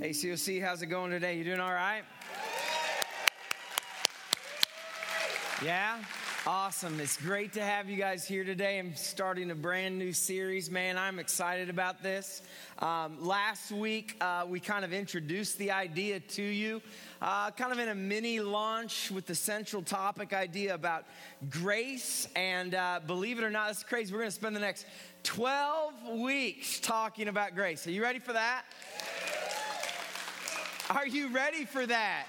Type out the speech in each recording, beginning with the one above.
Hey, COC, how's it going today? You doing all right? Yeah? Awesome. It's great to have you guys here today. I'm starting a brand new series. Man, I'm excited about this. Last week, we kind of introduced the idea to you, kind of in a mini launch with the central topic idea about grace. And believe it or not, this is crazy. We're going to spend the next 12 weeks talking about grace. Are you ready for that? Are you ready for that?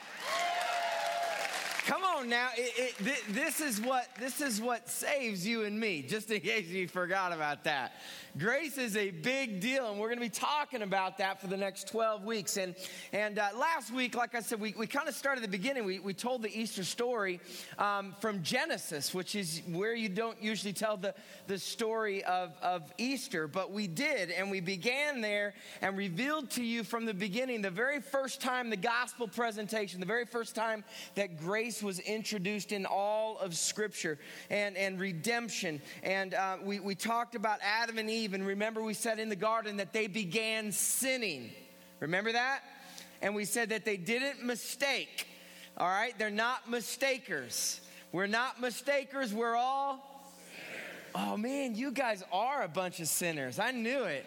Come on now, this is what saves you and me, just in case you forgot about that. Grace is a big deal, and we're going to be talking about that for the next 12 weeks. And last week, like I said, we kind of started at the beginning. We told the Easter story from Genesis, which is where you don't usually tell the story of Easter, but we did, and we began there and revealed to you from the beginning, the very first time the gospel presentation, the very first time that grace was introduced in all of Scripture and redemption. And we talked about Adam and Eve, and remember we said in the garden that they began sinning. Remember that? And we said that they didn't mistake. All right? They're not mistakers. We're not mistakers. We're all sinners. Oh man, you guys are a bunch of sinners. I knew it.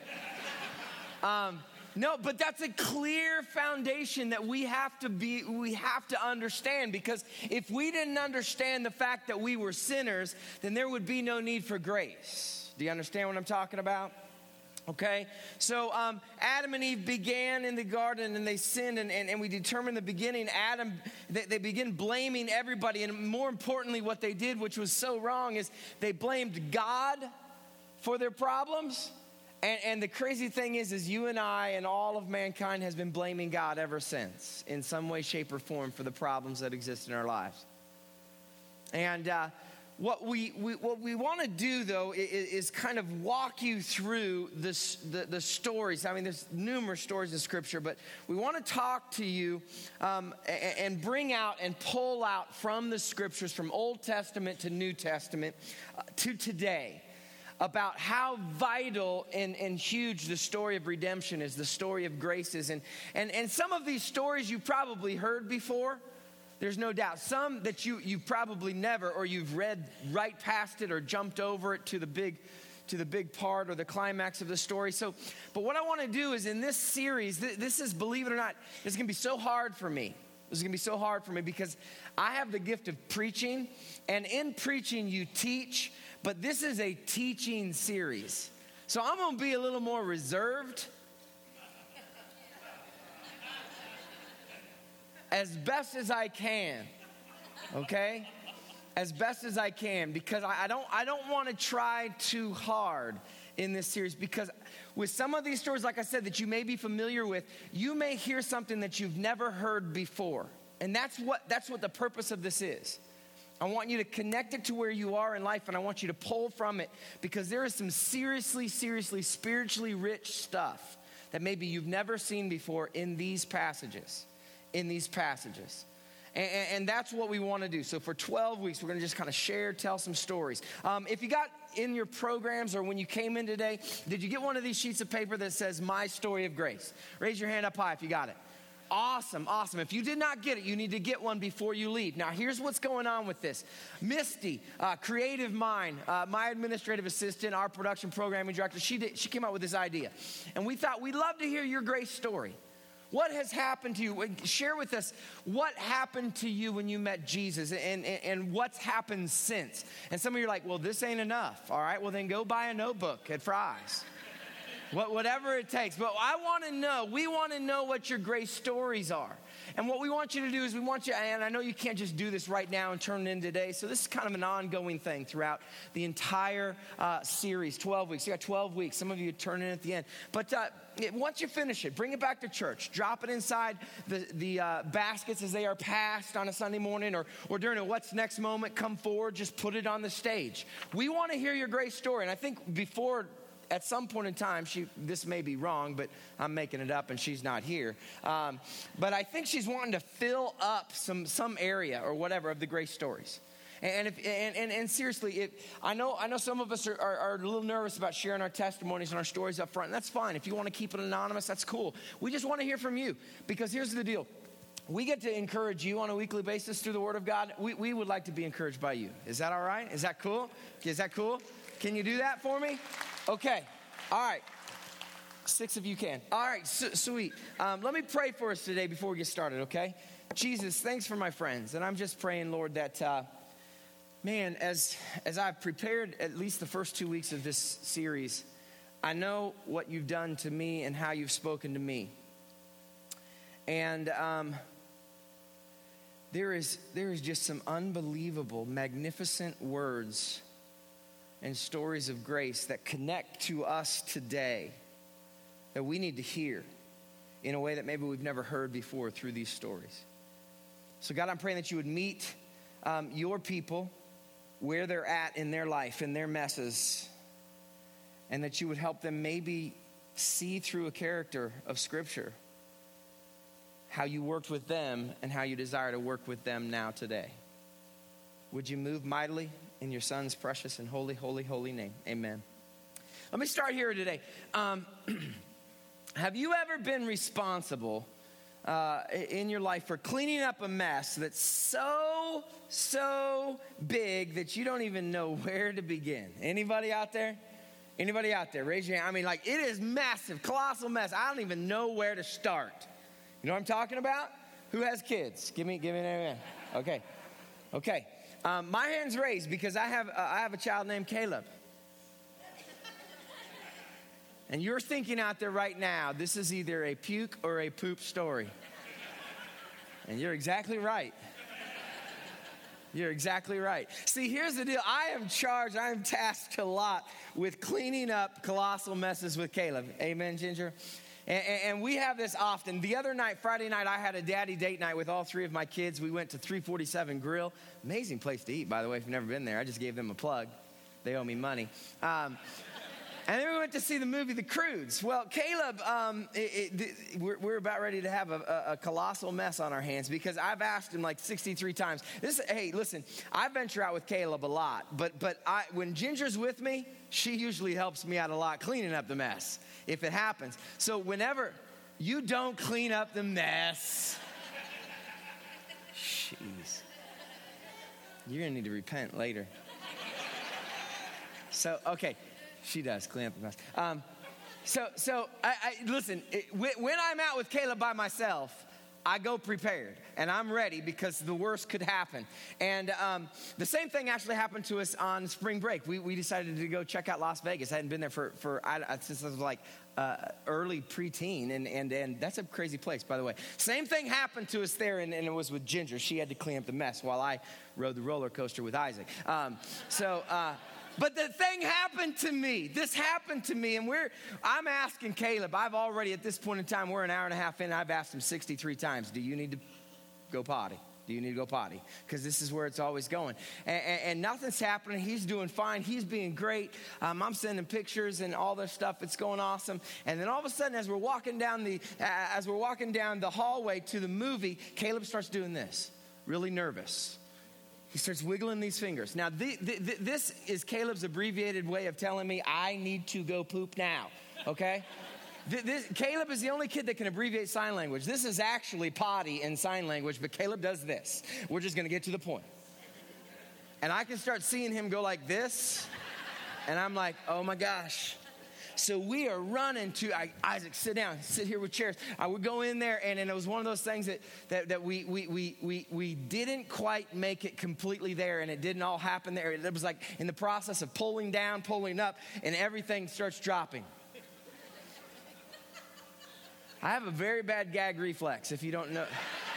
No, but that's a clear foundation that we have to understand, because if we didn't understand the fact that we were sinners, then there would be no need for grace. Do you understand what I'm talking about? Okay, so Adam and Eve began in the garden and they sinned, and we determined the beginning. They begin blaming everybody, and more importantly, what they did, which was so wrong, is they blamed God for their problems. And the crazy thing is you and I and all of mankind has been blaming God ever since, in some way, shape, or form, for the problems that exist in our lives. And what we want to do, though, is kind of walk you through the stories. I mean, there's numerous stories in Scripture, but we want to talk to you and bring out and pull out from the Scriptures, from Old Testament to New Testament to today, about how vital and huge the story of redemption is, the story of grace is. And some of these stories you probably heard before, there's no doubt. Some that you probably never, or you've read right past it or jumped over it to the big part or the climax of the story. So, but what I want to do is in this series, this is, believe it or not, it's going to be so hard for me. This is going to be so hard for me because I have the gift of preaching, and in preaching you teach, but this is a teaching series. So I'm going to be a little more reserved as best as I can, okay? As best as I can, because I don't want to try too hard in this series, because with some of these stories, like I said, that you may be familiar with, you may hear something that you've never heard before. And that's what the purpose of this is. I want you to connect it to where you are in life, and I want you to pull from it, because there is some seriously spiritually rich stuff that maybe you've never seen before in these passages. And that's what we want to do. So for 12 weeks, we're going to just kind of tell some stories. If you got in your programs or when you came in today, did you get one of these sheets of paper that says My Story of Grace? Raise your hand up high if you got it. Awesome. If you did not get it, you need to get one before you leave. Now, here's what's going on with this. Misty, creative mind, my administrative assistant, our production programming director, she came up with this idea. And we thought we'd love to hear your grace story. What has happened to you? Share with us what happened to you when you met Jesus and what's happened since. And some of you are like, well, this ain't enough. All right, well, then go buy a notebook at Fry's. Whatever it takes. But we want to know what your grace stories are. And what we want you to do is and I know you can't just do this right now and turn it in today, so this is kind of an ongoing thing throughout the entire series, 12 weeks. You got 12 weeks. Some of you turn in at the end. But once you finish it, bring it back to church. Drop it inside the baskets as they are passed on a Sunday morning, or during a What's Next moment, come forward, just put it on the stage. We want to hear your grace story. And I think before, at some point in time, this may be wrong, but I'm making it up and she's not here. But I think she's wanting to fill up some area or whatever of the grace stories. And seriously, I know some of us are a little nervous about sharing our testimonies and our stories up front, and that's fine. If you want to keep it anonymous, that's cool. We just want to hear from you, because here's the deal. We get to encourage you on a weekly basis through the Word of God. We would like to be encouraged by you. Is that all right? Is that cool? Is that cool? Can you do that for me? Okay. All right. 6 of you can. All right. Sweet. Let me pray for us today before we get started, okay? Jesus, thanks for my friends. And I'm just praying, Lord, that, man, as I've prepared at least the first 2 weeks of this series, I know what you've done to me and how you've spoken to me. And there is just some unbelievable, magnificent words and stories of grace that connect to us today that we need to hear in a way that maybe we've never heard before through these stories. So God, I'm praying that you would meet your people where they're at in their life, in their messes, and that you would help them maybe see through a character of Scripture how you worked with them and how you desire to work with them now today. Would you move mightily in your Son's precious and holy, holy, holy name? Amen. Let me start here today. Have you ever been responsible in your life for cleaning up a mess that's so big that you don't even know where to begin? Anybody out there? Anybody out there? Raise your hand. I mean, like, it is massive, colossal mess. I don't even know where to start. You know what I'm talking about? Who has kids? Give me an hand. Okay. My hand's raised because I have a child named Caleb. And you're thinking out there right now, this is either a puke or a poop story. And you're exactly right. You're exactly right. See, here's the deal. I am tasked a lot with cleaning up colossal messes with Caleb. Amen, Ginger? And we have this often. The other night, Friday night, I had a daddy date night with all 3 of my kids. We went to 347 Grill. Amazing place to eat, by the way, if you've never been there. I just gave them a plug. They owe me money. And then we went to see the movie The Croods. Well, Caleb, we're about ready to have a colossal mess on our hands because I've asked him like 63 times. Hey, listen, I venture out with Caleb a lot, but when Ginger's with me, she usually helps me out a lot cleaning up the mess if it happens. So whenever you don't clean up the mess, jeez, you're going to need to repent later. So, okay. She does clean up the mess. So listen, when I'm out with Caleb by myself, I go prepared and I'm ready because the worst could happen. And the same thing actually happened to us on spring break. We decided to go check out Las Vegas. I hadn't been there since I was like early preteen, and that's a crazy place, by the way. Same thing happened to us there, and it was with Ginger. She had to clean up the mess while I rode the roller coaster with Isaac. But the thing happened to me. This happened to me, and I'm asking Caleb. I've already, at this point in time, we're an hour and a half in, I've asked him 63 times, do you need to go potty? Do you need to go potty? Because this is where it's always going. And nothing's happening. He's doing fine. He's being great. I'm sending pictures and all this stuff. It's going awesome. And then all of a sudden, as we're walking down the hallway to the movie, Caleb starts doing this, really nervous. He starts wiggling these fingers. Now, this is Caleb's abbreviated way of telling me I need to go poop now, okay? Caleb is the only kid that can abbreviate sign language. This is actually potty in sign language, but Caleb does this. We're just going to get to the point. And I can start seeing him go like this, and I'm like, oh, my gosh. So we are running to Isaac, sit down, sit here with chairs. I would go in there, and it was one of those things that we didn't quite make it completely there, and it didn't all happen there. It was like in the process of pulling down, pulling up, and everything starts dropping. I have a very bad gag reflex, if you don't know.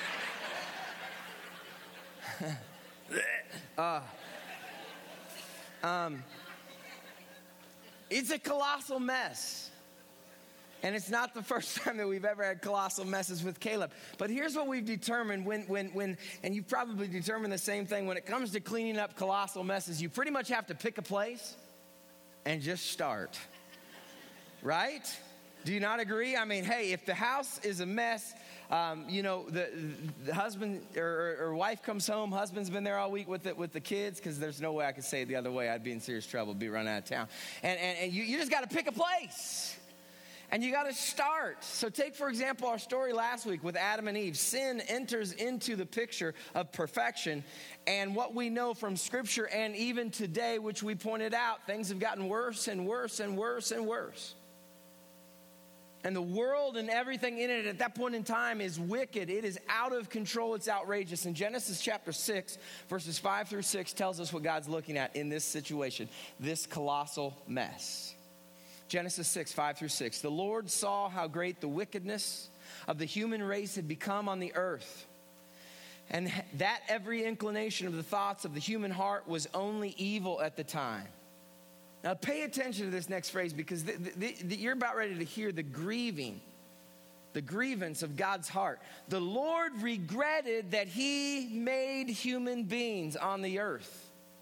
It's a colossal mess. And it's not the first time that we've ever had colossal messes with Caleb. But here's what we've determined when and you've probably determined the same thing, when it comes to cleaning up colossal messes, you pretty much have to pick a place and just start. Right? Do you not agree? I mean, hey, if the house is a mess, the husband or wife comes home, husband's been there all week with the kids, because there's no way I could say it the other way. I'd be in serious trouble, be run out of town. And you just got to pick a place. And you got to start. So take, for example, our story last week with Adam and Eve. Sin enters into the picture of perfection. And what we know from Scripture, and even today, which we pointed out, things have gotten worse and worse and worse and worse. And the world and everything in it at that point in time is wicked. It is out of control. It's outrageous. And Genesis chapter 6, verses 5 through 6 tells us what God's looking at in this situation, this colossal mess. Genesis 6, 5 through 6. The Lord saw how great the wickedness of the human race had become on the earth, and that every inclination of the thoughts of the human heart was only evil at the time. Now pay attention to this next phrase, because you're about ready to hear the grievance of God's heart. The Lord regretted that he made human beings on the earth.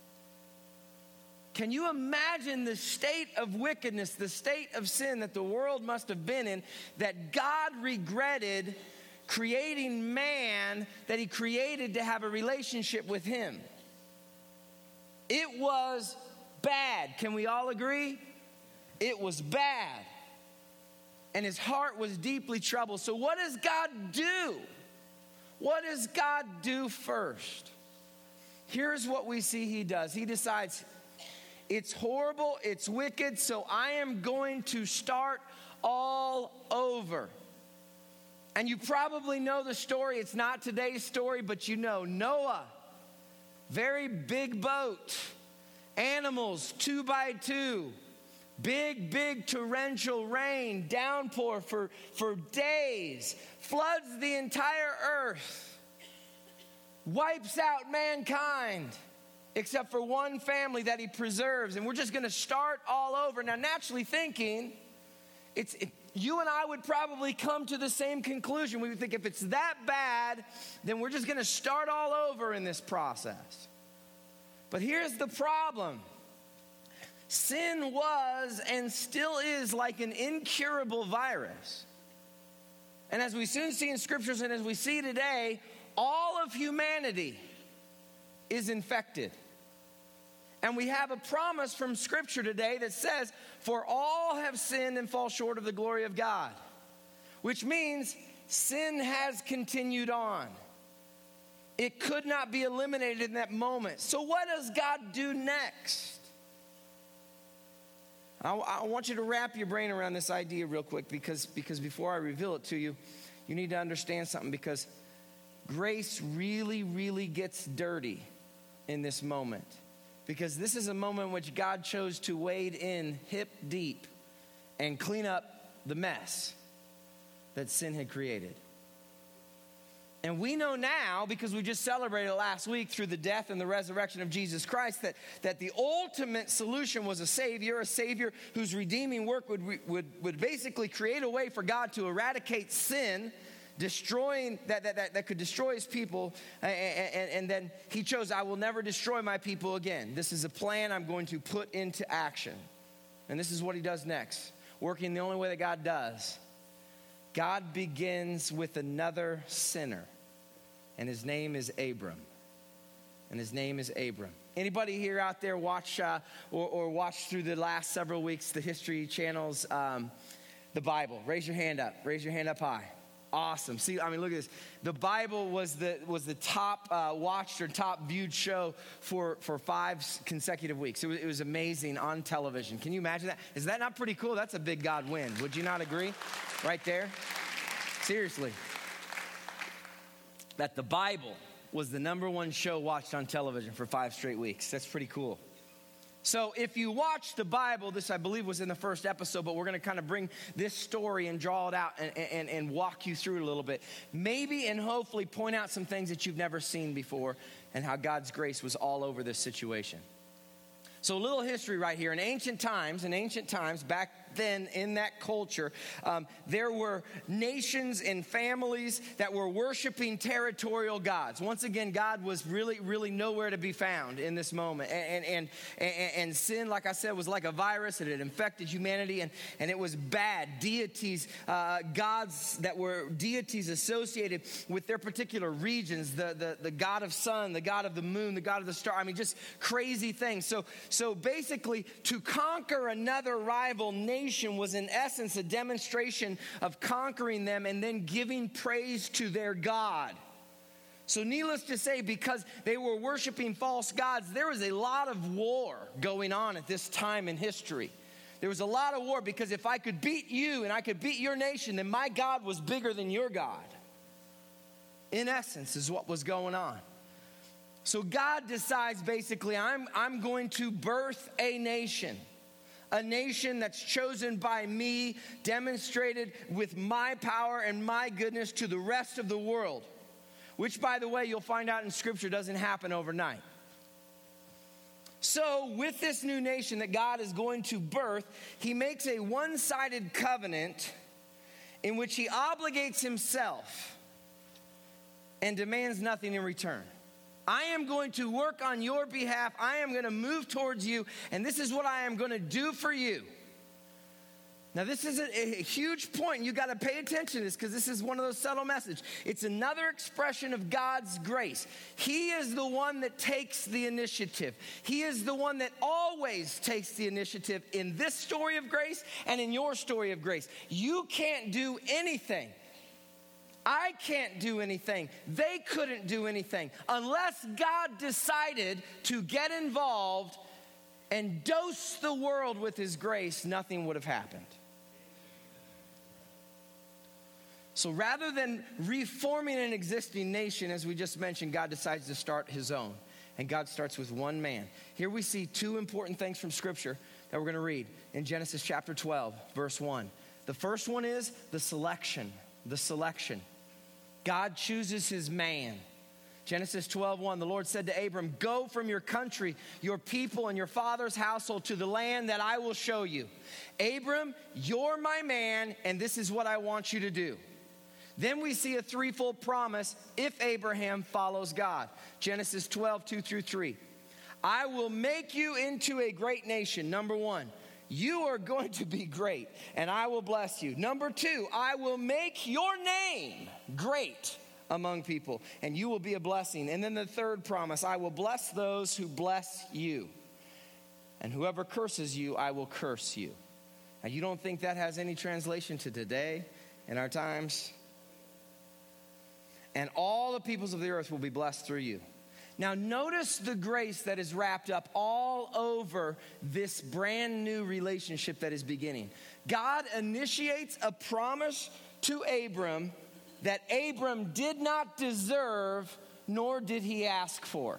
Can you imagine the state of wickedness, the state of sin that the world must have been in, that God regretted creating man, that he created to have a relationship with him? It was bad. Can we all agree? It was bad. And his heart was deeply troubled. So what does God do? What does God do first? Here's what we see he does. He decides, it's horrible, it's wicked, so I am going to start all over. And you probably know the story. It's not today's story, but you know Noah, very big boat, animals 2 by 2, big torrential rain, downpour for days, floods the entire earth, wipes out mankind, except for one family that he preserves. And we're just going to start all over. Now, naturally thinking, you and I would probably come to the same conclusion. We would think, if it's that bad, then we're just going to start all over in this process. But here's the problem. Sin was and still is like an incurable virus. And as we soon see in Scriptures, and as we see today, all of humanity is infected. And we have a promise from Scripture today that says, for all have sinned and fall short of the glory of God. Which means sin has continued on. It could not be eliminated in that moment. So what does God do next? I want you to wrap your brain around this idea real quick, because before I reveal it to you, you need to understand something, because grace really gets dirty in this moment. Because this is a moment in which God chose to wade in hip deep and clean up the mess that sin had created. And we know now, because we just celebrated last week through the death and the resurrection of Jesus Christ, that the ultimate solution was a Savior whose redeeming work would basically create a way for God to eradicate sin, destroying that could destroy his people. And then he chose, I will never destroy my people again. This is a plan I'm going to put into action. And this is what he does next, working the only way that God does. God begins with another sinner, and his name is Abram. Anybody here out there watch or watch through the last several weeks the History Channel's the Bible? Raise your hand up. Raise your hand up high. Awesome. See, I mean, look at this. The Bible was the top watched or top viewed show for 5 consecutive weeks. It was amazing on television. Can you imagine that? Is that not pretty cool? That's a big God win. Would you not agree? Right there. Seriously. That the Bible was the #1 show watched on television for 5 straight weeks. That's pretty cool. So if you watch the Bible, this I believe was in the first episode, but we're going to kind of bring this story and draw it out and walk you through it a little bit. Maybe and hopefully point out some things that you've never seen before and how God's grace was all over this situation. So a little history right here. In ancient times, back then in that culture, there were nations and families that were worshiping territorial gods. Once again, God was really, really nowhere to be found in this moment. And sin, like I said, was like a virus. It had infected humanity, and it was bad. Deities, gods that were deities associated with their particular regions, the god of sun, the god of the moon, the god of the star. I mean, just crazy things. So basically, to conquer another rival nation was in essence a demonstration of conquering them and then giving praise to their God. So needless to say, because they were worshiping false gods, there was a lot of war going on at this time in history. There was a lot of war because if I could beat you and I could beat your nation, then my God was bigger than your God. In essence, is what was going on. So God decides basically, I'm going to birth a nation that's chosen by me, demonstrated with my power and my goodness to the rest of the world, which, by the way, you'll find out in Scripture doesn't happen overnight. So with this new nation that God is going to birth, he makes a one-sided covenant in which he obligates himself and demands nothing in return. I am going to work on your behalf. I am going to move towards you, and this is what I am going to do for you. Now, this is a huge point. You got to pay attention to this because this is one of those subtle messages. It's another expression of God's grace. He is the one that takes the initiative. He is the one that always takes the initiative in this story of grace and in your story of grace. You can't do anything. I can't do anything. They couldn't do anything. Unless God decided to get involved and dose the world with his grace, nothing would have happened. So rather than reforming an existing nation, as we just mentioned, God decides to start his own. And God starts with one man. Here we see two important things from Scripture that we're going to read in Genesis chapter 12, verse 1. The first one is the selection. The selection. God chooses his man. Genesis 12:1, the Lord said to Abram, go from your country, your people, and your father's household to the land that I will show you. Abram, you're my man, and this is what I want you to do. Then we see a threefold promise if Abraham follows God. Genesis 12:2-3. I will make you into a great nation. Number one, you are going to be great, and I will bless you. Number two, I will make your name great among people, and you will be a blessing. And then the third promise, I will bless those who bless you, and whoever curses you, I will curse you. Now, you don't think that has any translation to today in our times? And all the peoples of the earth will be blessed through you. Now, notice the grace that is wrapped up all over this brand new relationship that is beginning. God initiates a promise to Abram that Abram did not deserve, nor did he ask for.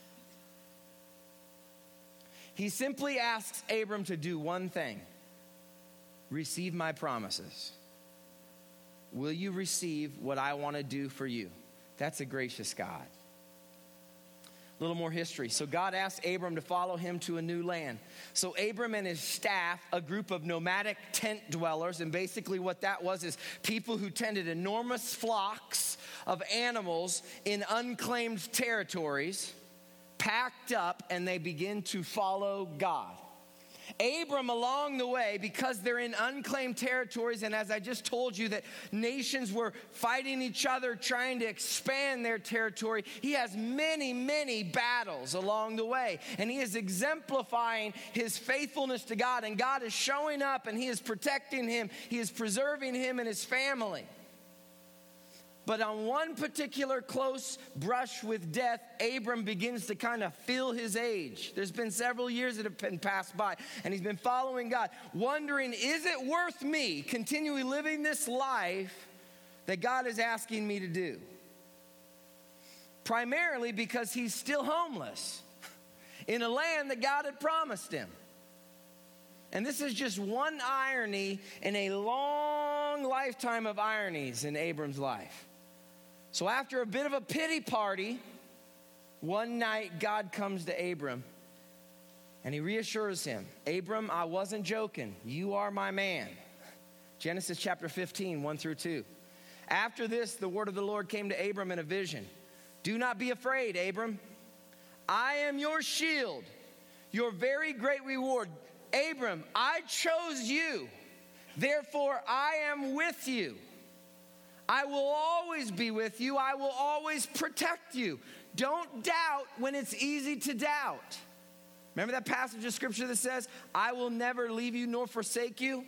He simply asks Abram to do one thing: receive my promises. Will you receive what I want to do for you? That's a gracious God. A little more history. So God asked Abram to follow him to a new land. So Abram and his staff, a group of nomadic tent dwellers, and basically what that was is people who tended enormous flocks of animals in unclaimed territories, packed up, and they begin to follow God. Abram, along the way, because they're in unclaimed territories, and as I just told you that nations were fighting each other, trying to expand their territory, he has many, many battles along the way. And he is exemplifying his faithfulness to God, and God is showing up, and he is protecting him. He is preserving him and his family. But on one particular close brush with death, Abram begins to kind of feel his age. There's been several years that have been passed by, and he's been following God, wondering, is it worth me continually living this life that God is asking me to do? Primarily because he's still homeless in a land that God had promised him. And this is just one irony in a long lifetime of ironies in Abram's life. So after a bit of a pity party, one night God comes to Abram And he reassures him, Abram, I wasn't joking. You are my man. Genesis chapter 15, 1 through 2. After this, the word of the Lord came to Abram in a vision. Do not be afraid, Abram. I am your shield, your very great reward. Abram, I chose you. Therefore, I am with you. I will always be with you. I will always protect you. Don't doubt when it's easy to doubt. Remember that passage of scripture that says, I will never leave you nor forsake you?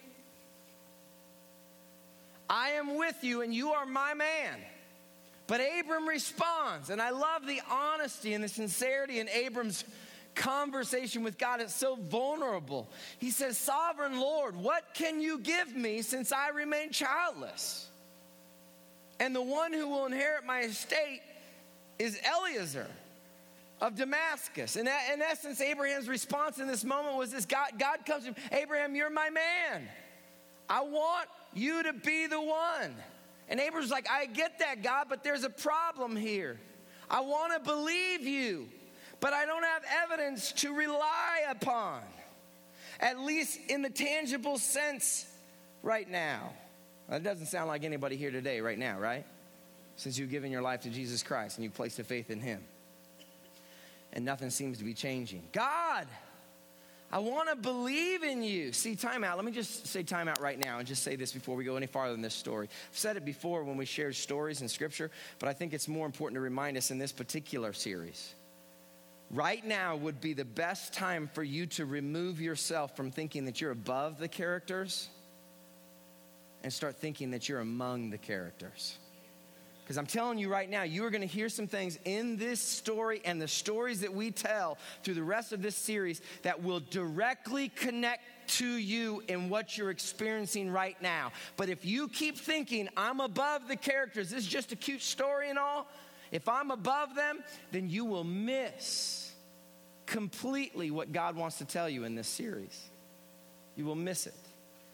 I am with you and you are my man. But Abram responds, and I love the honesty and the sincerity in Abram's conversation with God. It's so vulnerable. He says, Sovereign Lord, what can you give me since I remain childless? And the one who will inherit my estate is Eliezer of Damascus. And in essence, Abraham's response in this moment was this. God comes to him, Abraham, you're my man. I want you to be the one. And Abraham's like, I get that, God, but there's a problem here. I want to believe you, but I don't have evidence to rely upon, at least in the tangible sense right now. That doesn't sound like anybody here today right now, right? Since you've given your life to Jesus Christ and you've placed a faith in him. And nothing seems to be changing. God, I want to believe in you. See, time out. Let me just say time out right now and just say this before we go any farther in this story. I've said it before when we shared stories in Scripture, but I think it's more important to remind us in this particular series. Right now would be the best time for you to remove yourself from thinking that you're above the characters and start thinking that you're among the characters. Because I'm telling you right now, you are going to hear some things in this story and the stories that we tell through the rest of this series that will directly connect to you in what you're experiencing right now. But if you keep thinking, I'm above the characters, this is just a cute story and all, if I'm above them, then you will miss completely what God wants to tell you in this series. You will miss it.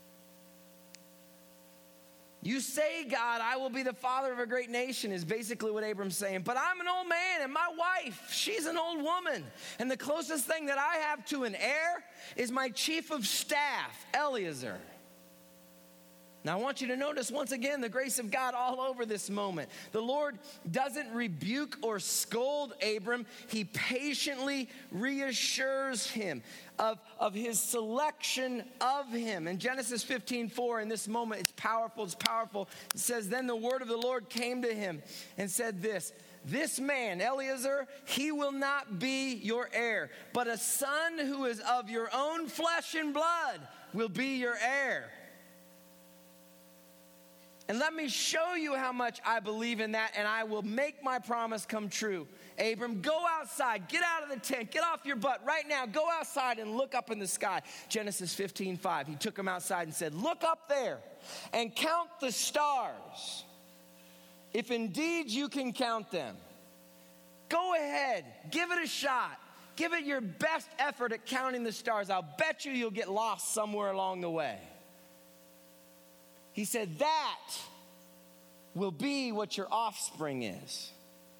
You say, God, I will be the father of a great nation is basically what Abram's saying. But I'm an old man and my wife, she's an old woman. And the closest thing that I have to an heir is my chief of staff, Eliezer. Now I want you to notice once again the grace of God all over this moment. The Lord doesn't rebuke or scold Abram. He patiently reassures him of his selection of him. In Genesis 15:4, in this moment, it's powerful. It says, then the word of the Lord came to him and said this man, Eliezer, he will not be your heir, but a son who is of your own flesh and blood will be your heir. And let me show you how much I believe in that, and I will make my promise come true. Abram, go outside. Get out of the tent. Get off your butt right now. Go outside and look up in the sky. Genesis 15:5. He took him outside and said, look up there and count the stars, if indeed you can count them. Go ahead. Give it a shot. Give it your best effort at counting the stars. I'll bet you'll get lost somewhere along the way. He said, that will be what your offspring is.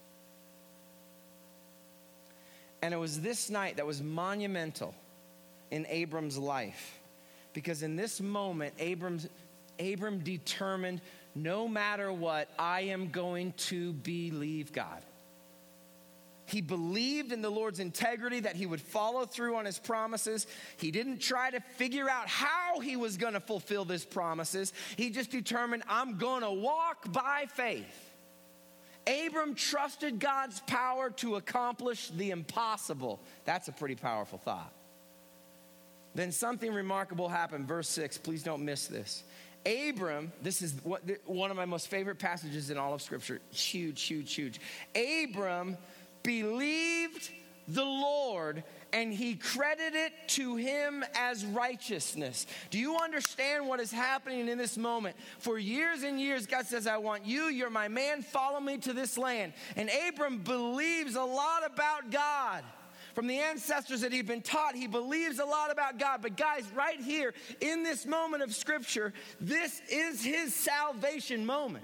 And it was this night that was monumental in Abram's life. Because in this moment, Abram determined, no matter what, I am going to believe God. He believed in the Lord's integrity, that he would follow through on his promises. He didn't try to figure out how he was going to fulfill these promises. He just determined, I'm going to walk by faith. Abram trusted God's power to accomplish the impossible. That's a pretty powerful thought. Then something remarkable happened. Verse 6, please don't miss this. Abram, this is one of my most favorite passages in all of Scripture. Huge. Abram believed the Lord, and he credited it to him as righteousness. Do you understand what is happening in this moment? For years and years, God says, I want you, you're my man, follow me to this land. And Abram believes a lot about God. From the ancestors that he'd been taught, he believes a lot about God. But guys, right here in this moment of Scripture, this is his salvation moment.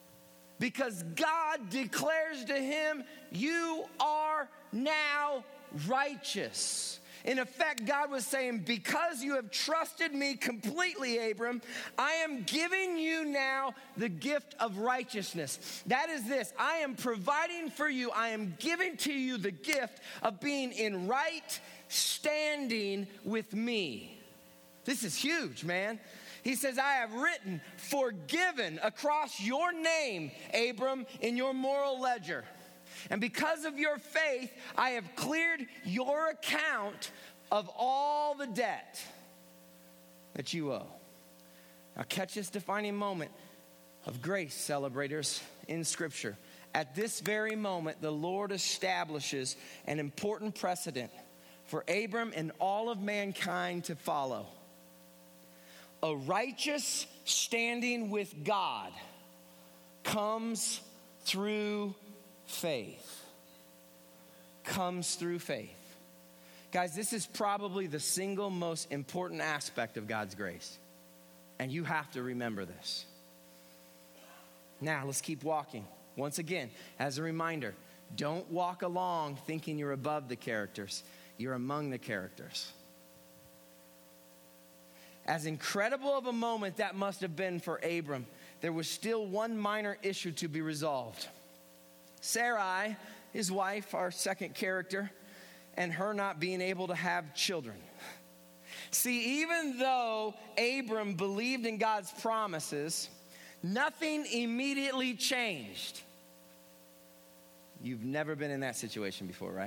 Because God declares to him, you are now righteous. In effect, God was saying, because you have trusted me completely, Abram, I am giving you now the gift of righteousness. That is this: I am providing for you, I am giving to you the gift of being in right standing with me. This is huge, man. He says, I have written, forgiven across your name, Abram, in your moral ledger. And because of your faith, I have cleared your account of all the debt that you owe. Now catch this defining moment of grace, celebrators, in Scripture. At this very moment, the Lord establishes an important precedent for Abram and all of mankind to follow. A righteous standing with God comes through faith. Comes through faith. Guys, this is probably the single most important aspect of God's grace. And you have to remember this. Now, let's keep walking. Once again, as a reminder, don't walk along thinking you're above the characters. You're among the characters. As incredible of a moment that must have been for Abram, there was still one minor issue to be resolved. Sarai, his wife, our second character, and her not being able to have children. See, even though Abram believed in God's promises, nothing immediately changed. You've never been in that situation before, right?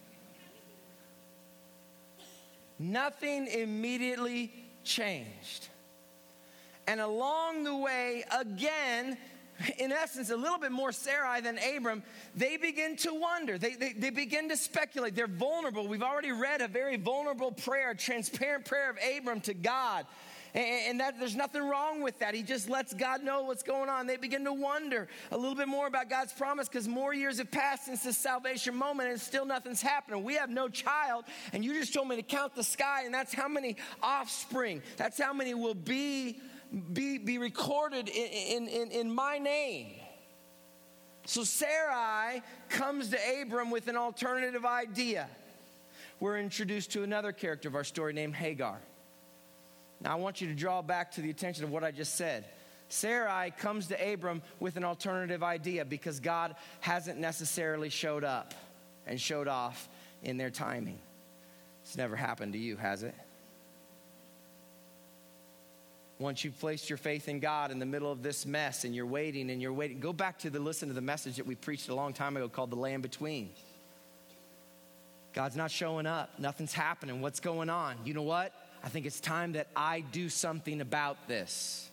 Nothing immediately changed. And along the way, again, in essence, a little bit more Sarai than Abram, they begin to wonder. They begin to speculate. They're vulnerable. We've already read a very vulnerable prayer, a transparent prayer of Abram to God. And that there's nothing wrong with that. He just lets God know what's going on. They begin to wonder a little bit more about God's promise because more years have passed since this salvation moment and still nothing's happening. We have no child, and you just told me to count the sky, and that's how many offspring. That's how many will be recorded in my name. So Sarai comes to Abram with an alternative idea. We're introduced to another character of our story named Hagar. Now I want you to draw back to the attention of what I just said. Sarai comes to Abram with an alternative idea because God hasn't necessarily showed up and showed off in their timing. It's never happened to you, has it? Once you've placed your faith in God in the middle of this mess and you're waiting, go back to listen to the message that we preached a long time ago called The Land Between. God's not showing up. Nothing's happening. What's going on? You know what? I think it's time that I do something about this.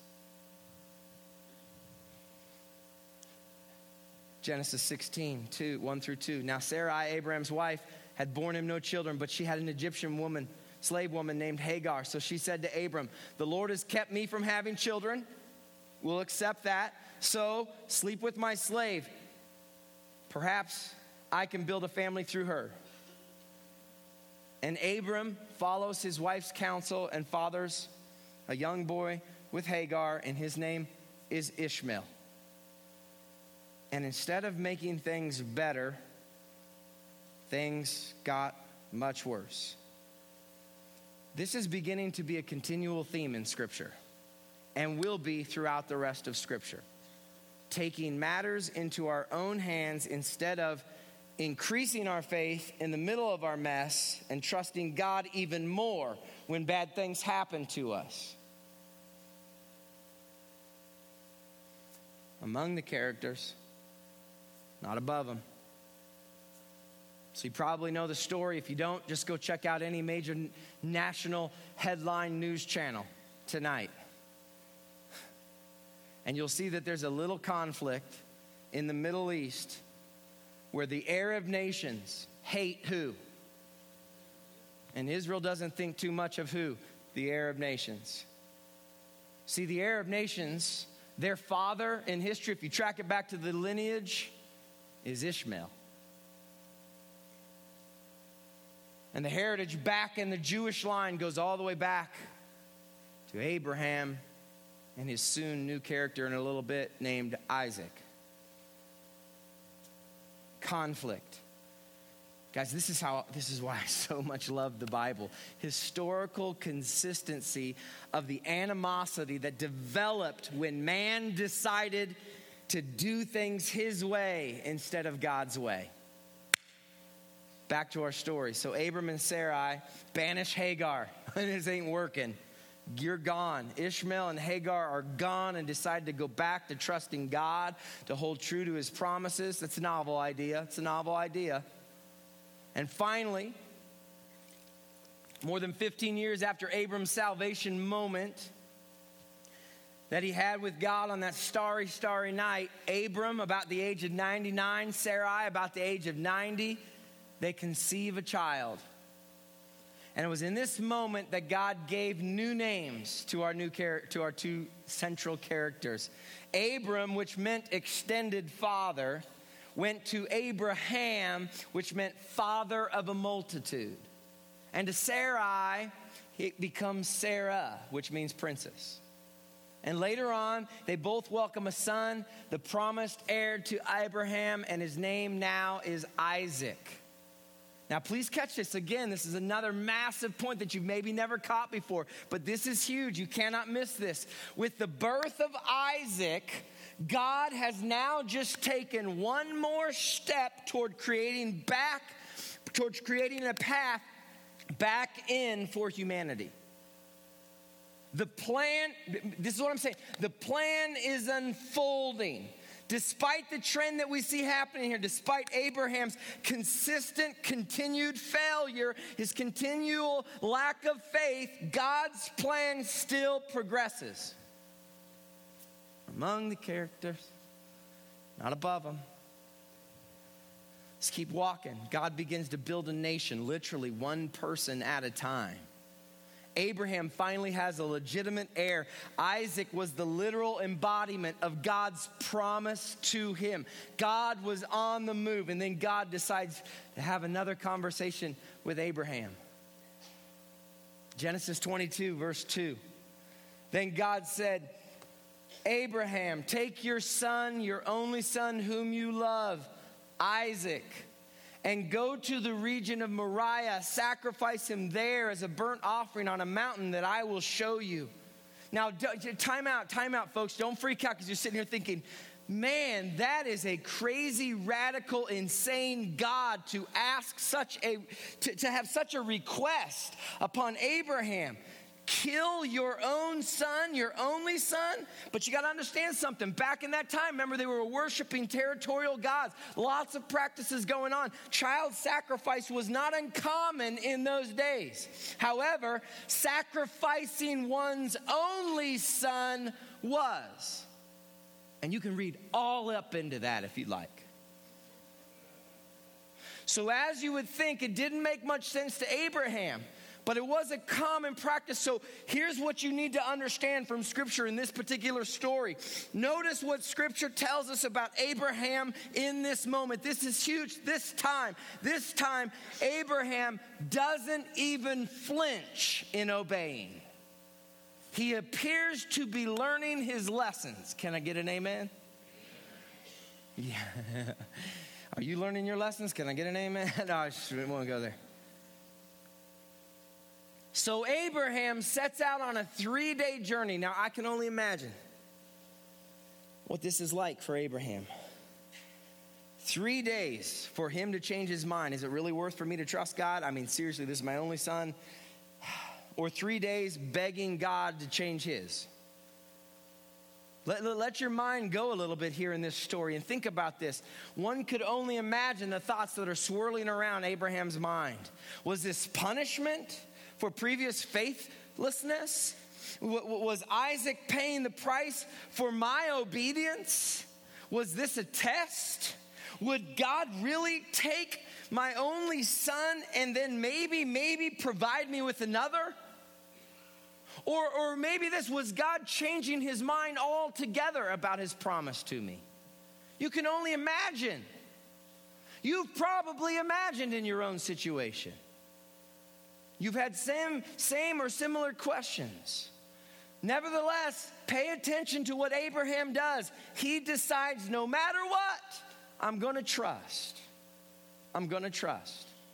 Genesis 16, 1 through 2. Now Sarai, Abraham's wife, had borne him no children, but she had an Egyptian woman, slave woman named Hagar. So she said to Abram, the Lord has kept me from having children. We'll accept that. So sleep with my slave. Perhaps I can build a family through her. And Abram follows his wife's counsel and fathers a young boy with Hagar, and his name is Ishmael. And instead of making things better, things got much worse. This is beginning to be a continual theme in Scripture and will be throughout the rest of Scripture. Taking matters into our own hands instead of increasing our faith in the middle of our mess and trusting God even more when bad things happen to us. Among the characters, not above them. So you probably know the story. If you don't, just go check out any major national headline news channel tonight. And you'll see that there's a little conflict in the Middle East where the Arab nations hate who? And Israel doesn't think too much of who? The Arab nations. See, the Arab nations, their father in history, if you track it back to the lineage, is Ishmael. And the heritage back in the Jewish line goes all the way back to Abraham and his soon new character in a little bit named Isaac. Conflict. Guys, this is why I so much love the Bible. Historical consistency of the animosity that developed when man decided to do things his way instead of God's way. Back to our story. So Abram and Sarai banish Hagar. This ain't working. You're gone. Ishmael and Hagar are gone and decide to go back to trusting God, to hold true to his promises. That's a novel idea. It's a novel idea. And finally, more than 15 years after Abram's salvation moment that he had with God on that starry, starry night, Abram, about the age of 99, Sarai, about the age of 90, they conceive a child. And it was in this moment that God gave new names to our two central characters. Abram, which meant extended father, went to Abraham, which meant father of a multitude. And to Sarai, it becomes Sarah, which means princess. And later on, they both welcome a son, the promised heir to Abraham, and his name now is Isaac. Now, please catch this again. This is another massive point that you've maybe never caught before, but this is huge. You cannot miss this. With the birth of Isaac, God has now just taken one more step toward creating a path back in for humanity. The plan, this is what I'm saying. The plan is unfolding. Despite the trend that we see happening here, despite Abraham's consistent, continued failure, his continual lack of faith, God's plan still progresses. Among the characters, not above them. Let's keep walking. God begins to build a nation, literally one person at a time. Abraham finally has a legitimate heir. Isaac was the literal embodiment of God's promise to him. God was on the move, and then God decides to have another conversation with Abraham. Genesis 22, verse 2. Then God said, Abraham, take your son, your only son whom you love, Isaac, and go to the region of Moriah, sacrifice him there as a burnt offering on a mountain that I will show you. Now, time out, folks. Don't freak out because you're sitting here thinking, man, that is a crazy, radical, insane God to ask to have such a request upon Abraham. Kill your own son, your only son? But you got to understand something. Back in that time, remember, they were worshiping territorial gods. Lots of practices going on. Child sacrifice was not uncommon in those days. However, sacrificing one's only son was. And you can read all up into that if you'd like. So as you would think, it didn't make much sense to Abraham. But it was a common practice. So here's what you need to understand from Scripture in this particular story. Notice what Scripture tells us about Abraham in this moment. This is huge. This time, Abraham doesn't even flinch in obeying. He appears to be learning his lessons. Can I get an amen? Yeah. Are you learning your lessons? Can I get an amen? No, I just won't go there. So Abraham sets out on a 3-day journey. Now, I can only imagine what this is like for Abraham. 3 days for him to change his mind. Is it really worth for me to trust God? I mean, seriously, this is my only son. Or 3 days begging God to change his. Let your mind go a little bit here in this story and think about this. One could only imagine the thoughts that are swirling around Abraham's mind. Was this punishment for previous faithlessness? Was Isaac paying the price for my obedience? Was this a test? Would God really take my only son and then maybe provide me with another? Or maybe this was God changing his mind altogether about his promise to me. You can only imagine. You've probably imagined in your own situation. You've had same or similar questions. Nevertheless, pay attention to what Abraham does. He decides no matter what, I'm going to trust. I'm going to trust.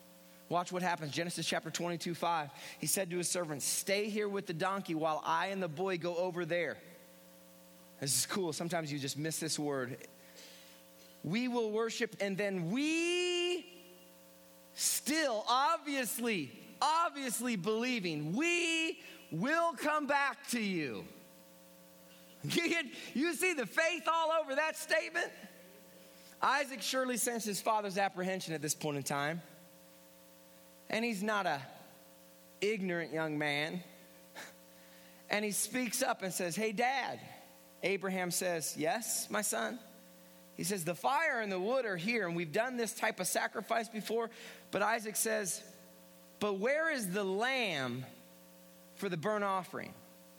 Watch what happens. Genesis chapter 22:5. He said to his servants, "Stay here with the donkey while I and the boy go over there." This is cool. Sometimes you just miss this word. "We will worship, and then we still, obviously believing, we will come back to you." You see the faith all over that statement? Isaac surely sensed his father's apprehension at this point in time. And he's not a ignorant young man. And he speaks up and says, "Hey, Dad." Abraham says, "Yes, my son." He says, "The fire and the wood are here, and we've done this type of sacrifice before." But Isaac says, "But where is the lamb for the burnt offering?"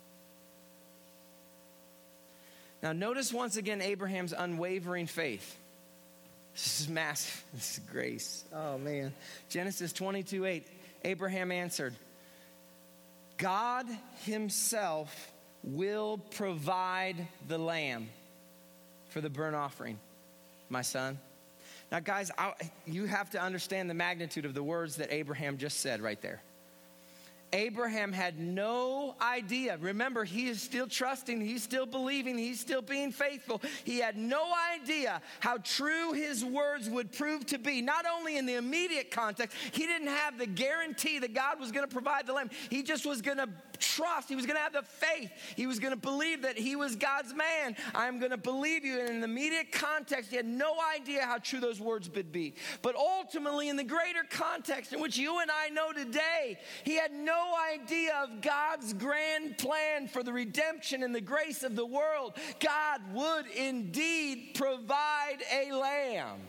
Now notice once again Abraham's unwavering faith. This is massive. This is grace. Oh, man. Genesis 22:8. Abraham answered, "God himself will provide the lamb for the burnt offering, my son." Now, guys, you have to understand the magnitude of the words that Abraham just said right there. Abraham had no idea. Remember, he is still trusting, he's still believing, he's still being faithful. He had no idea how true his words would prove to be. Not only in the immediate context, he didn't have the guarantee that God was going to provide the lamb. He just was going to trust. He was going to have the faith. He was going to believe that he was God's man. "I'm going to believe you." And in the immediate context, he had no idea how true those words would be. But ultimately, in the greater context in which you and I know today, he had no idea of God's grand plan for the redemption and the grace of the world. God would indeed provide a lamb.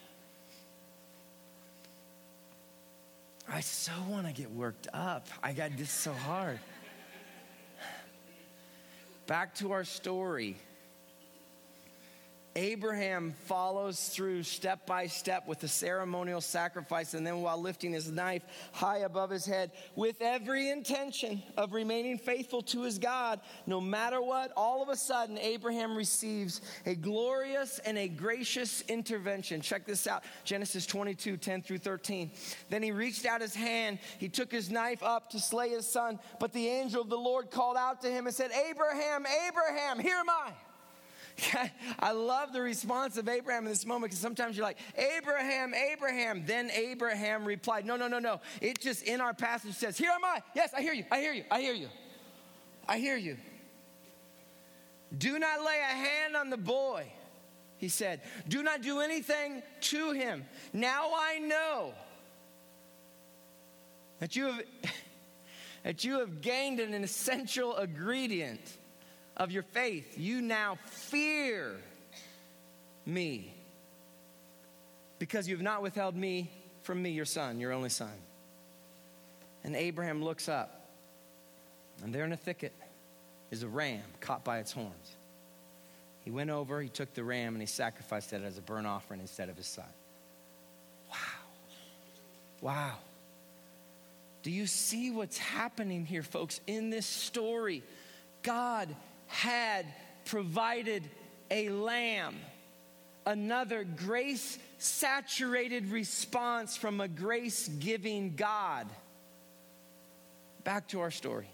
I so want to get worked up. I got this so hard. Back to our story. Abraham follows through step by step with the ceremonial sacrifice, and then while lifting his knife high above his head with every intention of remaining faithful to his God, no matter what, all of a sudden Abraham receives a glorious and a gracious intervention. Check this out, Genesis 22:10-13. "Then he reached out his hand, he took his knife up to slay his son, but the angel of the Lord called out to him and said, 'Abraham, Abraham, here am I.'" I love the response of Abraham in this moment, because sometimes you're like, "Abraham, Abraham." Then Abraham replied, No. It just in our passage says, "Here am I. Yes, I hear you. I hear you. Do not lay a hand on the boy," he said. "Do not do anything to him. Now I know that you have gained an essential ingredient of your faith. You now fear me, because you have not withheld from me, your son, your only son." And Abraham looks up, and there in a thicket is a ram caught by its horns. He went over, he took the ram, and he sacrificed it as a burnt offering instead of his son. Wow. Do you see what's happening here, folks? In this story, God had provided a lamb, another grace-saturated response from a grace-giving God. Back to our story.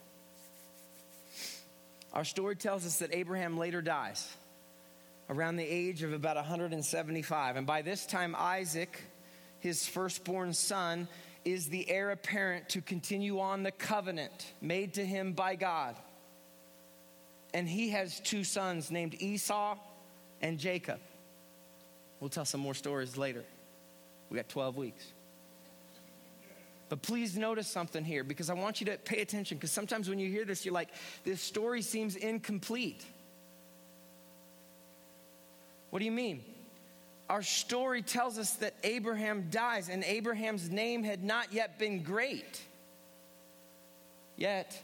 Our story tells us that Abraham later dies around the age of about 175. And by this time, Isaac, his firstborn son, is the heir apparent to continue on the covenant made to him by God. And he has two sons named Esau and Jacob. We'll tell some more stories later. We got 12 weeks. But please notice something here, because I want you to pay attention, because sometimes when you hear this, you're like, this story seems incomplete. What do you mean? Our story tells us that Abraham dies, and Abraham's name had not yet been great. Yet.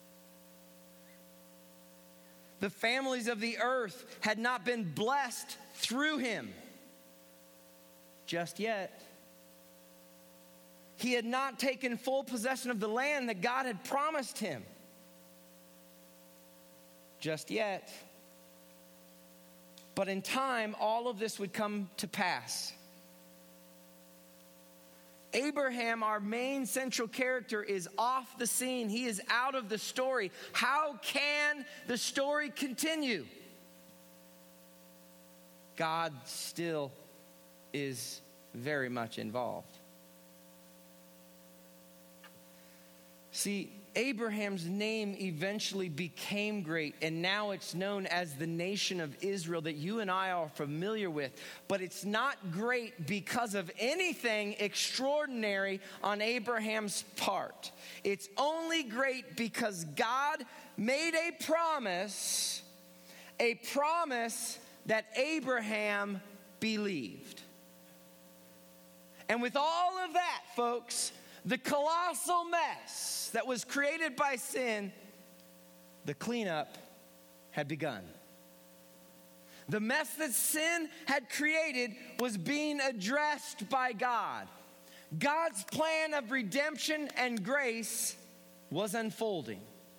The families of the earth had not been blessed through him. Just yet. He had not taken full possession of the land that God had promised him. Just yet. But in time, all of this would come to pass. Abraham, our main central character, is off the scene. He is out of the story. How can the story continue? God still is very much involved. See, Abraham's name eventually became great, and now it's known as the nation of Israel that you and I are familiar with. But it's not great because of anything extraordinary on Abraham's part. It's only great because God made a promise that Abraham believed. And with all of that, folks, the colossal mess that was created by sin, the cleanup had begun. The mess that sin had created was being addressed by God. God's plan of redemption and grace was unfolding.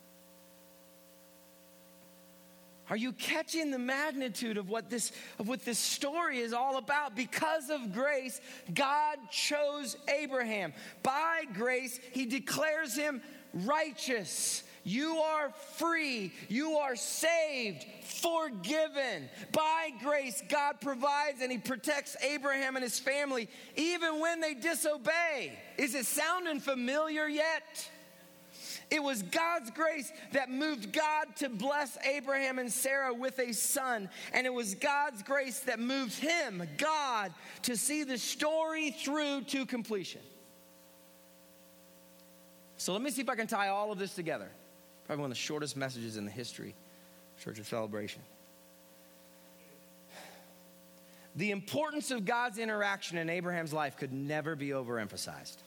Are you catching the magnitude of what this story is all about? Because of grace, God chose Abraham. By grace, he declares him righteous. You are free. You are saved, forgiven. By grace, God provides and he protects Abraham and his family even when they disobey. Is it sounding familiar yet? It was God's grace that moved God to bless Abraham and Sarah with a son. And it was God's grace that moved him, God, to see the story through to completion. So let me see if I can tie all of this together. Probably one of the shortest messages in the history of Church of Celebration. The importance of God's interaction in Abraham's life could never be overemphasized.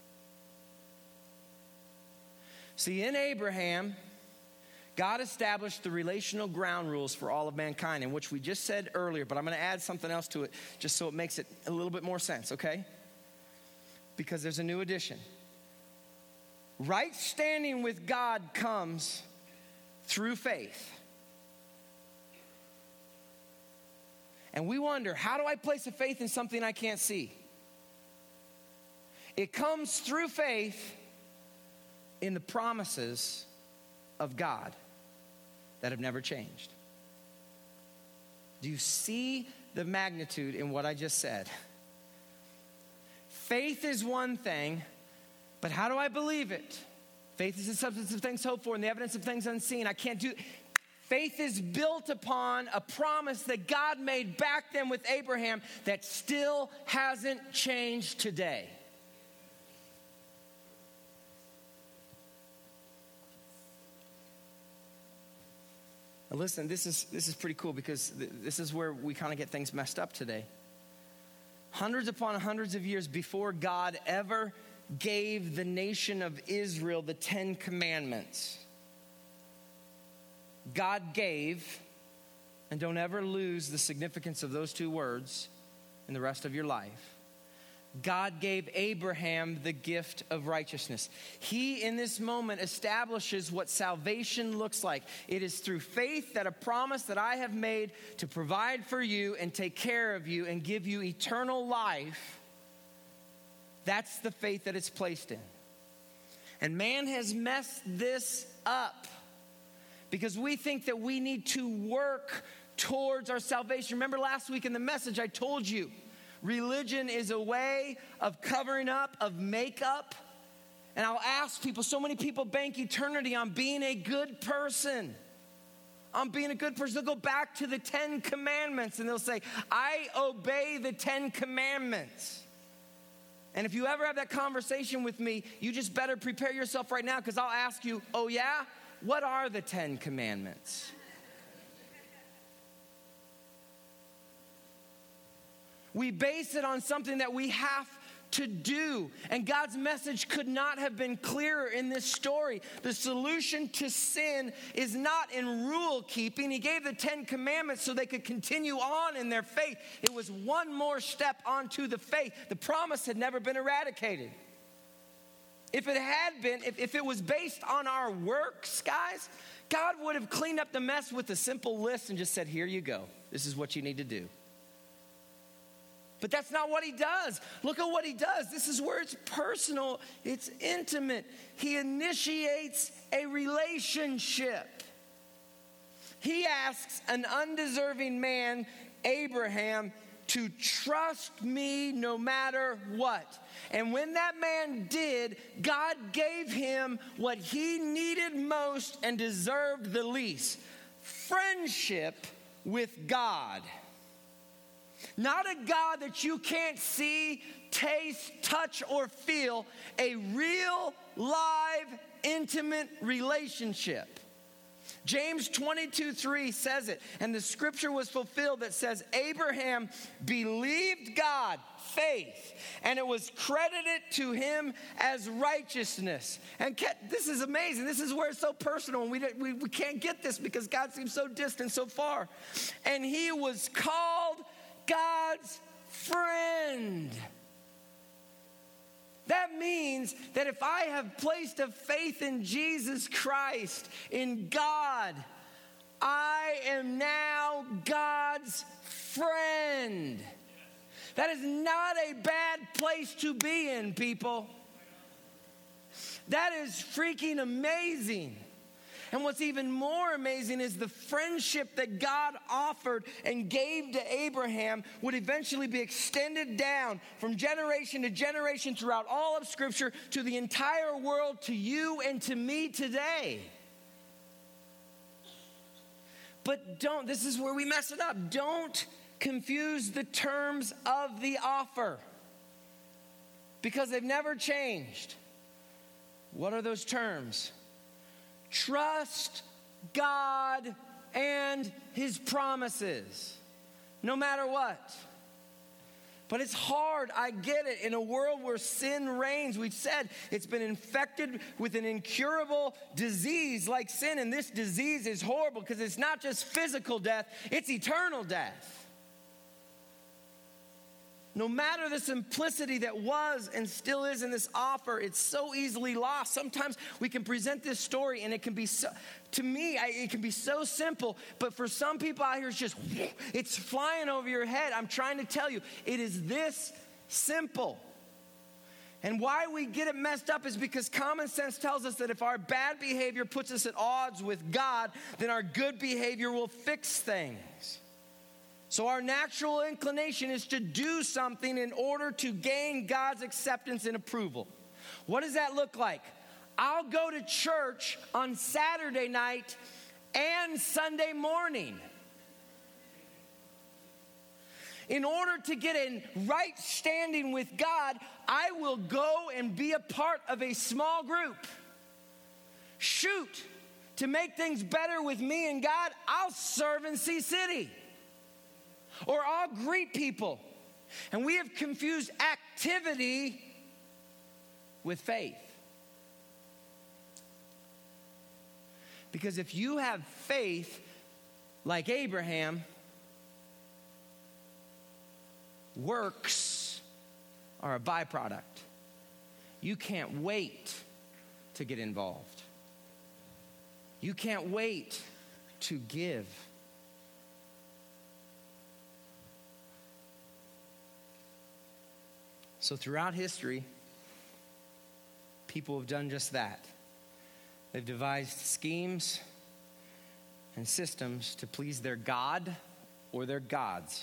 See, in Abraham, God established the relational ground rules for all of mankind, in which we just said earlier, but I'm going to add something else to it just so it makes it a little bit more sense, okay? Because there's a new addition. Right standing with God comes through faith. And we wonder, how do I place a faith in something I can't see? It comes through faith in the promises of God that have never changed. Do you see the magnitude in what I just said? Faith is one thing, but how do I believe it? Faith is the substance of things hoped for and the evidence of things unseen. I can't do. Faith is built upon a promise that God made back then with Abraham that still hasn't changed today. Now listen, this is pretty cool because this is where we kind of get things messed up today. Hundreds upon hundreds of years before God ever gave the nation of Israel the 10 Commandments, God gave, and don't ever lose the significance of those two words in the rest of your life, God gave Abraham the gift of righteousness. He, in this moment, establishes what salvation looks like. It is through faith that a promise that I have made to provide for you and take care of you and give you eternal life, that's the faith that it's placed in. And man has messed this up because we think that we need to work towards our salvation. Remember last week in the message I told you, religion is a way of covering up, of makeup. And I'll ask people, so many people bank eternity on being a good person. On being a good person. They'll go back to the 10 Commandments and they'll say, I obey the 10 Commandments. And if you ever have that conversation with me, you just better prepare yourself right now because I'll ask you, oh yeah? What are the 10 Commandments? We base it on something that we have to do. And God's message could not have been clearer in this story. The solution to sin is not in rule keeping. He gave the 10 Commandments so they could continue on in their faith. It was one more step onto the faith. The promise had never been eradicated. If it had been, if it was based on our works, guys, God would have cleaned up the mess with a simple list and just said, here you go. This is what you need to do. But that's not what he does. Look at what he does. This is where it's personal, it's intimate. He initiates a relationship. He asks an undeserving man, Abraham, to trust me no matter what. And when that man did, God gave him what he needed most and deserved the least: friendship with God. Not a God that you can't see, taste, touch, or feel. A real, live, intimate relationship. James 22:3 says it, and the scripture was fulfilled that says, Abraham believed God, faith, and it was credited to him as righteousness. And this is amazing. This is where it's so personal, and we can't get this because God seems so distant, so far. And he was called God's friend. That means that if I have placed a faith in Jesus Christ, in God, I am now God's friend. That is not a bad place to be in, people. That is freaking amazing. And what's even more amazing is the friendship that God offered and gave to Abraham would eventually be extended down from generation to generation throughout all of Scripture to the entire world, to you and to me today. But this is where we mess it up. Don't confuse the terms of the offer, because they've never changed. What are those terms? Trust God and his promises, no matter what. But it's hard, I get it. In a world where sin reigns, we've said it's been infected with an incurable disease like sin. And this disease is horrible because it's not just physical death, it's eternal death. No matter the simplicity that was and still is in this offer, it's so easily lost. Sometimes we can present this story and it can be so, to me, it can be so simple. But for some people out here, it's flying over your head. I'm trying to tell you, it is this simple. And why we get it messed up is because common sense tells us that if our bad behavior puts us at odds with God, then our good behavior will fix things. So our natural inclination is to do something in order to gain God's acceptance and approval. What does that look like? I'll go to church on Saturday night and Sunday morning. In order to get in right standing with God, I will go and be a part of a small group. Shoot, to make things better with me and God, I'll serve in Sea City. Or I'll greet people. And we have confused activity with faith. Because if you have faith like Abraham, works are a byproduct. You can't wait to get involved. You can't wait to give. So throughout history, people have done just that. They've devised schemes and systems to please their God or their gods.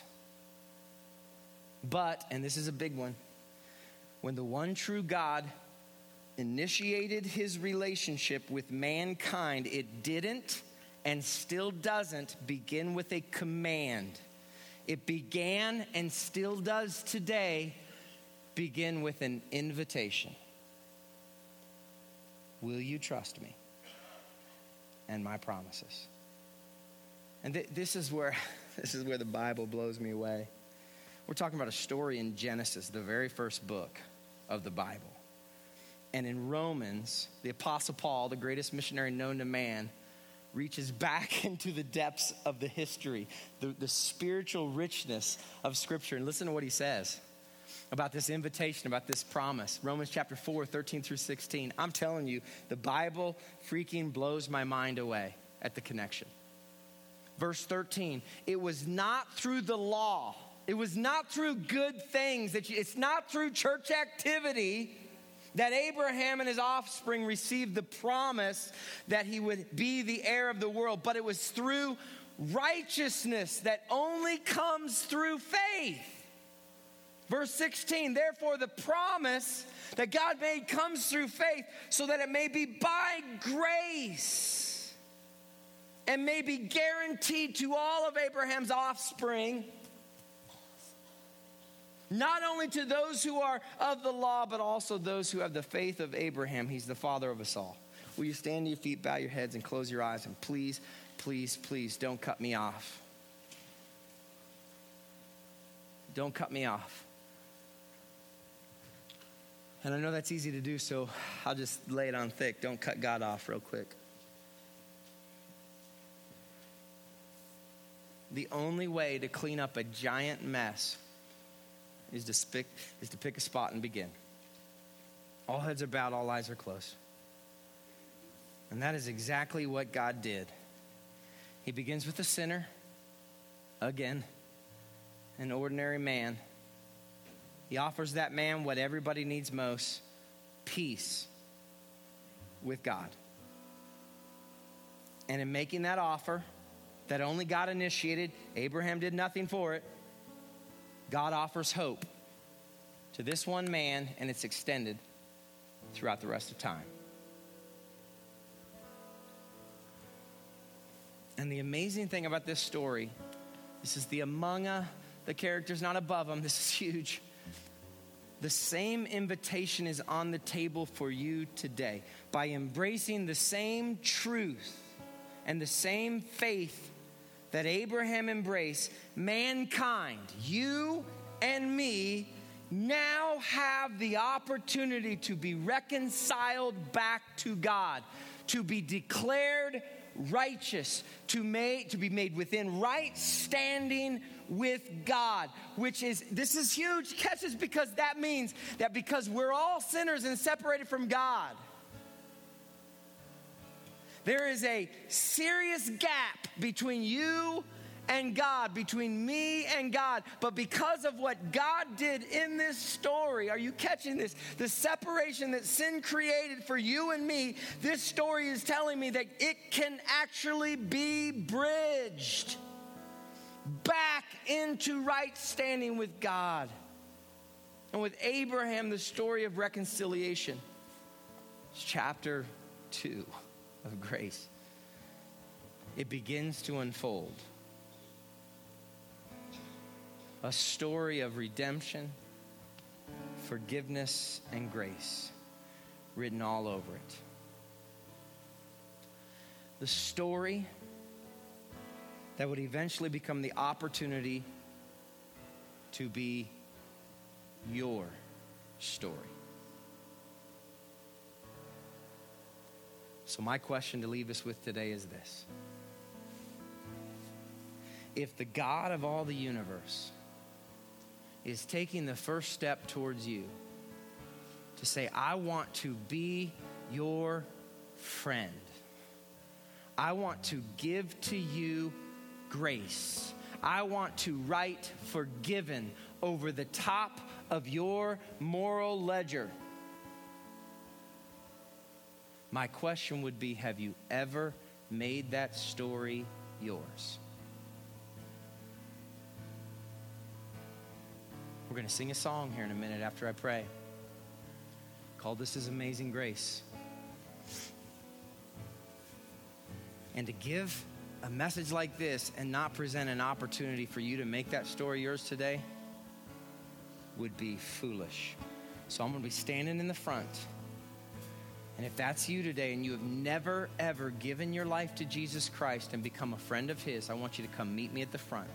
But, and this is a big one, when the one true God initiated his relationship with mankind, it didn't and still doesn't begin with a command. It began and still does today begin with an invitation. Will you trust me and my promises? And this is where the Bible blows me away. We're talking about a story in Genesis, the very first book of the Bible. And in Romans, the Apostle Paul, the greatest missionary known to man, reaches back into the depths of the history, the spiritual richness of Scripture. And listen to what he says about this invitation, about this promise. Romans chapter 4, 13 through 16. I'm telling you, the Bible freaking blows my mind away at the connection. Verse 13, it was not through the law It was not through good things, it's not through church activity that Abraham and his offspring received the promise that he would be the heir of the world, but it was through righteousness that only comes through faith. Verse 16, therefore the promise that God made comes through faith, so that it may be by grace and may be guaranteed to all of Abraham's offspring, not only to those who are of the law, but also those who have the faith of Abraham. He's the father of us all. Will you stand to your feet, bow your heads, and close your eyes, and please, please, please don't cut me off. Don't cut me off. And I know that's easy to do, so I'll just lay it on thick. Don't cut God off real quick. The only way to clean up a giant mess is to pick a spot and begin. All heads are bowed, all eyes are closed. And that is exactly what God did. He begins with a sinner, again, an ordinary man. He offers that man what everybody needs most, peace with God. And in making that offer that only God initiated, Abraham did nothing for it, God offers hope to this one man, and it's extended throughout the rest of time. And the amazing thing about this story, this is the among the characters, not above them. This is huge. The same invitation is on the table for you today. By embracing the same truth and the same faith that Abraham embraced, mankind, you and me, now have the opportunity to be reconciled back to God, to be declared righteous, to be made within right standing with God, this is huge. Catch this, because that means that because we're all sinners and separated from God, there is a serious gap between you and God, between me and God. But because of what God did in this story, are you catching this? The separation that sin created for you and me, this story is telling me that it can actually be bridged back into right standing with God. And with Abraham, the story of reconciliation, it's chapter 2 of grace. It begins to unfold. A story of redemption, forgiveness, and grace written all over it. The story that would eventually become the opportunity to be your story. So my question to leave us with today is this. If the God of all the universe is taking the first step towards you to say, I want to be your friend. I want to give to you grace. I want to write forgiven over the top of your moral ledger. My question would be, have you ever made that story yours? We're going to sing a song here in a minute after I pray, called This Is Amazing Grace. And to give a message like this and not present an opportunity for you to make that story yours today would be foolish. So I'm going to be standing in the front. And if that's you today and you have never, ever given your life to Jesus Christ and become a friend of his, I want you to come meet me at the front.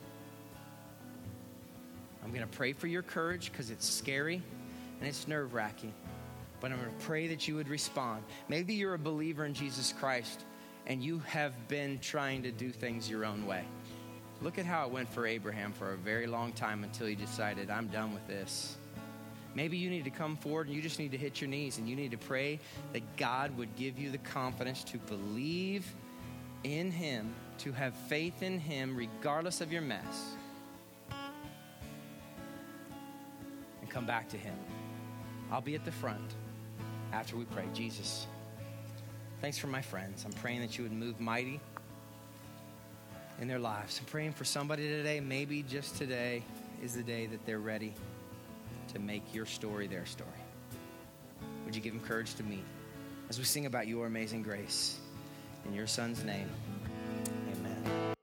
I'm going to pray for your courage because it's scary and it's nerve-wracking. But I'm going to pray that you would respond. Maybe you're a believer in Jesus Christ and you have been trying to do things your own way. Look at how it went for Abraham for a very long time until he decided, I'm done with this. Maybe you need to come forward and you just need to hit your knees and you need to pray that God would give you the confidence to believe in him, to have faith in him regardless of your mess. and come back to him. I'll be at the front after we pray. Jesus, thanks for my friends. I'm praying that you would move mighty in their lives. I'm praying for somebody today, maybe just today is the day that they're ready to make your story their story. Would you give them courage to meet as we sing about your amazing grace? In your son's name.